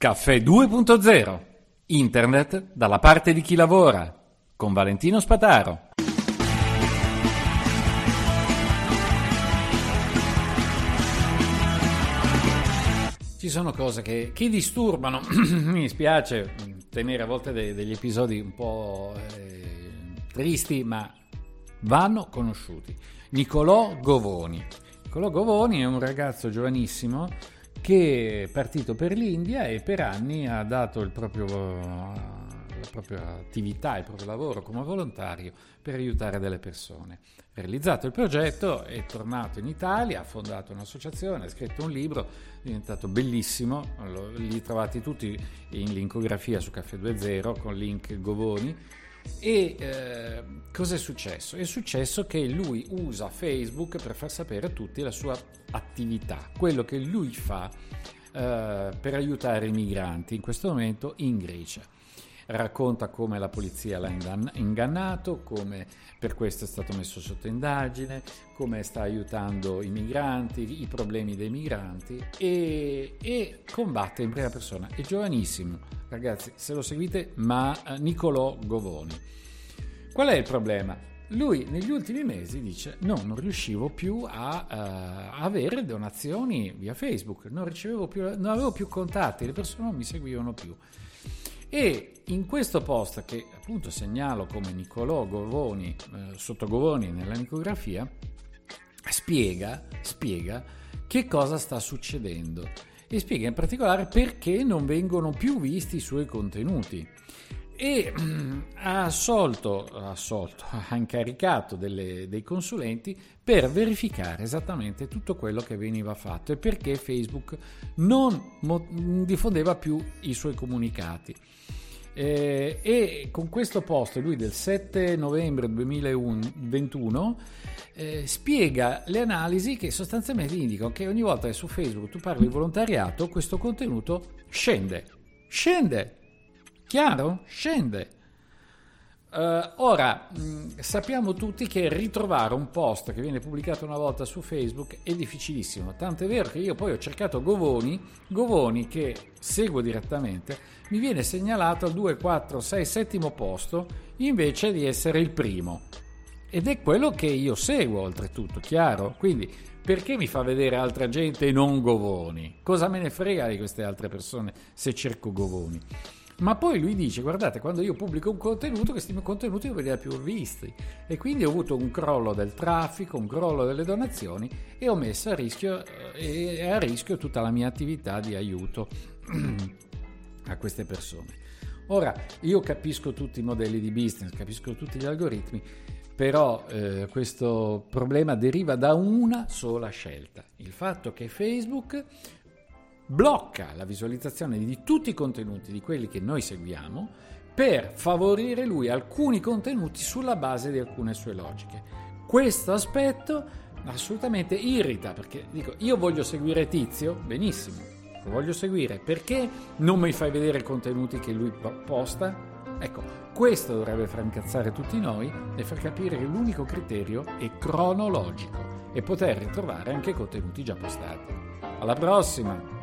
Caffè 2.0. Internet dalla parte di chi lavora. Con Valentino Spataro. Ci sono cose che disturbano. Mi spiace tenere a volte degli episodi un po' tristi, ma vanno conosciuti. Nicolò Govoni. Nicolò Govoni è un ragazzo giovanissimo che è partito per l'India e per anni ha dato la propria attività, il proprio lavoro come volontario per aiutare delle persone. Ha realizzato il progetto, è tornato in Italia, ha fondato un'associazione, ha scritto un libro, è diventato bellissimo, li trovate tutti in linkografia su Caffè 2.0 con link Govoni. E cosa è successo? È successo che lui usa Facebook per far sapere a tutti la sua attività, quello che lui fa per aiutare i migranti in questo momento in Grecia. Racconta come la polizia l'ha ingannato, come per questo è stato messo sotto indagine, come sta aiutando i migranti, i problemi dei migranti e combatte in prima persona. È giovanissimo, ragazzi, se lo seguite, ma Nicolò Govoni. Qual è il problema? Lui negli ultimi mesi dice non riuscivo più a avere donazioni via Facebook, non avevo più contatti, le persone non mi seguivano più. E in questo post, che appunto segnalo come Nicolò Govoni, sotto Govoni nella nicografia, spiega che cosa sta succedendo e spiega in particolare perché non vengono più visti i suoi contenuti. E ha incaricato dei consulenti per verificare esattamente tutto quello che veniva fatto e perché Facebook non diffondeva più i suoi comunicati. E con questo post lui del 7 novembre 2021 spiega le analisi che sostanzialmente indicano che ogni volta che su Facebook tu parli di volontariato questo contenuto scende. Chiaro? Scende. Ora, sappiamo tutti che ritrovare un post che viene pubblicato una volta su Facebook è difficilissimo, tanto è vero che io poi ho cercato Govoni che seguo direttamente, mi viene segnalato al 2, 4, 6, settimo posto invece di essere il primo. Ed è quello che io seguo oltretutto, chiaro? Quindi perché mi fa vedere altra gente e non Govoni? Cosa me ne frega di queste altre persone se cerco Govoni? Ma poi lui dice, guardate, quando io pubblico un contenuto, questi miei contenuti non vengono più visti. E quindi ho avuto un crollo del traffico, un crollo delle donazioni e ho messo a rischio tutta la mia attività di aiuto a queste persone. Ora, io capisco tutti i modelli di business, capisco tutti gli algoritmi, però questo problema deriva da una sola scelta. Il fatto che Facebook blocca la visualizzazione di tutti i contenuti di quelli che noi seguiamo per favorire lui alcuni contenuti sulla base di alcune sue logiche. Questo aspetto assolutamente irrita, perché dico, io voglio seguire Tizio, benissimo, lo voglio seguire, perché non mi fai vedere i contenuti che lui posta? Ecco, questo dovrebbe far incazzare tutti noi e far capire che l'unico criterio è cronologico e poter ritrovare anche contenuti già postati. Alla prossima!